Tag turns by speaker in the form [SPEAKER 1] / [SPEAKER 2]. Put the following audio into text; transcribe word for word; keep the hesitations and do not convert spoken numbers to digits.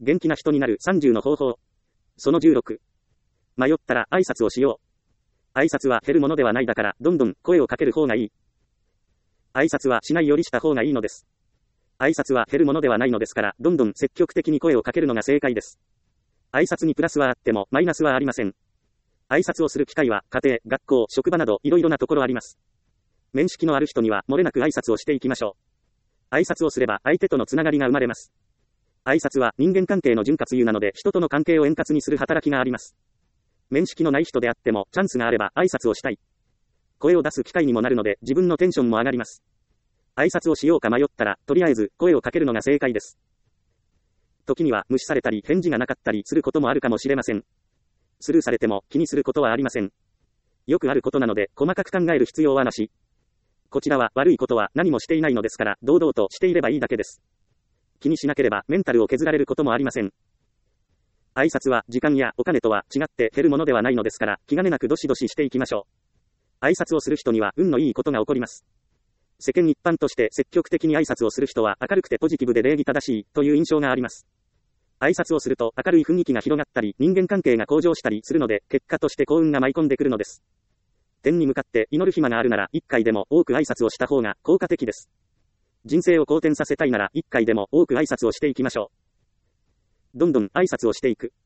[SPEAKER 1] 元気な人になるさんじゅうの方法。そのじゅうろく。迷ったら挨拶をしよう。挨拶は減るものではないだから、どんどん声をかける方がいい。挨拶はしないよりした方がいいのです。挨拶は減るものではないのですから、どんどん積極的に声をかけるのが正解です。挨拶にプラスはあっても、マイナスはありません。挨拶をする機会は、家庭、学校、職場など、いろいろなところあります。面識のある人には、漏れなく挨拶をしていきましょう。挨拶をすれば、相手とのつながりが生まれます。挨拶は、人間関係の潤滑油なので、人との関係を円滑にする働きがあります。面識のない人であっても、チャンスがあれば、挨拶をしたい。声を出す機会にもなるので、自分のテンションも上がります。挨拶をしようか迷ったら、とりあえず、声をかけるのが正解です。時には、無視されたり、返事がなかったりすることもあるかもしれません。スルーされても、気にすることはありません。よくあることなので、細かく考える必要はなし。こちらは、悪いことは何もしていないのですから、堂々としていればいいだけです。気にしなければ、メンタルを削られることもありません。挨拶は、時間やお金とは違って減るものではないのですから、気兼ねなくどしどししていきましょう。挨拶をする人には、運のいいことが起こります。世間一般として積極的に挨拶をする人は明るくてポジティブで礼儀正しいという印象があります。挨拶をすると明るい雰囲気が広がったり人間関係が向上したりするので結果として幸運が舞い込んでくるのです。天に向かって祈る暇があるなら一回でも多く挨拶をした方が効果的です。人生を好転させたいなら一回でも多く挨拶をしていきましょう。どんどん挨拶をしていく。